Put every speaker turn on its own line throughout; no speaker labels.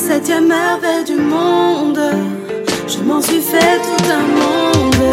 Septième merveille du monde, je m'en suis fait tout un monde.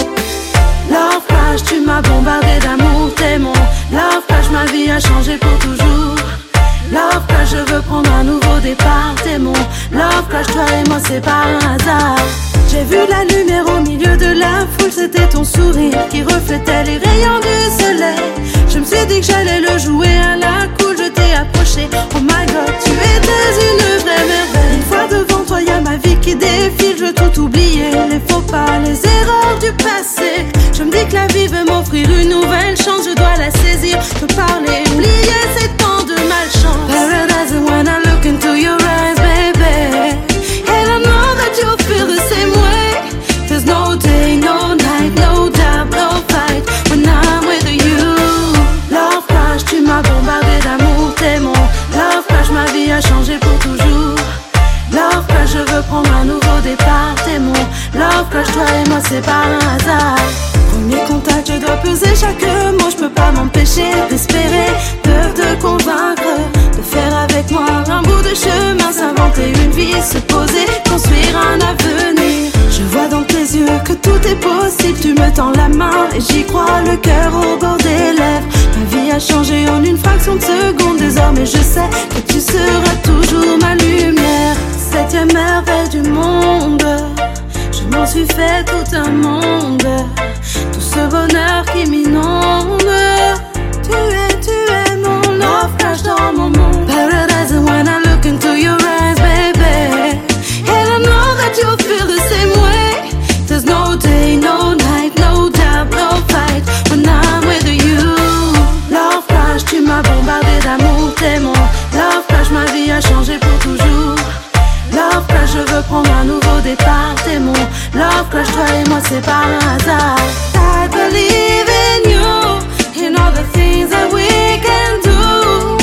Love crash, tu m'as bombardé d'amour, t'es mon love crash, ma vie a changé pour toujours. Love crash, je veux prendre un nouveau départ, t'es mon love crash, toi et moi c'est pas un hasard. J'ai vu la lumière au milieu de la foule, c'était ton sourire qui reflétait les rayons du soleil. Je me suis dit que j'allais le jouer à la cool, je t'ai approché, oh my god, tu étais une vraie merveille. Une fois devant toi y'a ma vie qui défile, je veux tout oublier, les faux pas, les erreurs du passé. Je me dis que la vie veut m'offrir une nouvelle chance, je dois la saisir, te parler, oublier ces temps de malchance. Paradise when I look into your eyes, baby, and I know that you'll feel the same way. There's no day, no night, no doubt, no fight when I'm with you. Love crash, tu m'as bombardé d'amour, t'es mon love crash, ma vie a changé pour toujours. Love crash, je veux prendre un nouveau départ, t'es mon love crash, toi et moi c'est pas un hasard. Premier contact, je dois peser chaque mot, je peux pas m'empêcher d'espérer, de te convaincre, de faire avec moi un bout de chemin, s'inventer une vie, se poser, construire un avenir. Je vois dans tes yeux que tout est possible, tu me tends la main et j'y crois, le cœur au bord des lèvres. Ma vie a changé en une fraction de seconde, désormais je sais que tu seras toujours ma lumière. Septième merveille du monde, je m'en suis fait tout un monde. Tout ce bonheur qui m'inonde, tu es mon love crash dans mon monde. Paradise when I look into your eyes, baby, and I know that you'll feel the same way. There's no day, no night, no doubt, no fight when I'm with you. Love crash, tu m'as bombardé d'amour, t'es mon love crash, ma vie a changé pour toujours. Love crash, je veux prendre un nouveau départ, t'es mon love crash, toi et moi c'est pas un hasard. I believe in you, in all the things that we can do.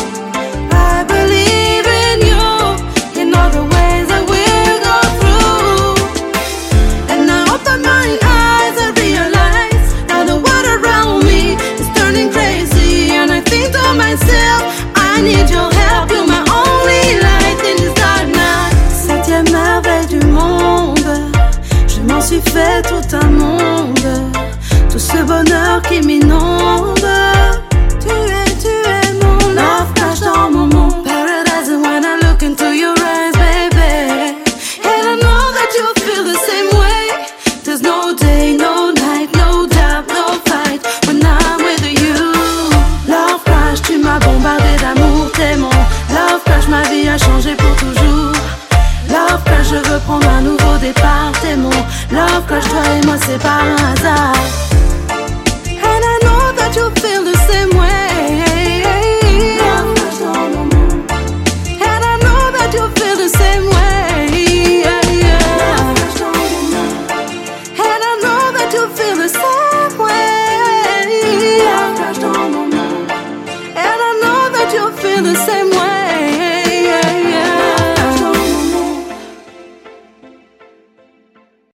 I believe in you, in all the ways that we'll go through. And I open my eyes and realize now the world around me is turning crazy. And I think to myself, I need your help, you're my only light in this dark night. Septième merveille du monde, je m'en suis fait tout un monde. Tout ce bonheur qui m'inonde, tu es mon love crash dans mon monde. Paradise when I look into your eyes, baby, and I know that you'll feel the same way. There's no day, no night, no doubt, no fight when I'm with you. Love crash, tu m'as bombardé d'amour, t'es mon love crash, ma vie a changé pour toujours. Love crash, je veux prendre un nouveau départ, t'es mon love crash, toi et moi c'est pas un hasard. And I know that you feel the same way.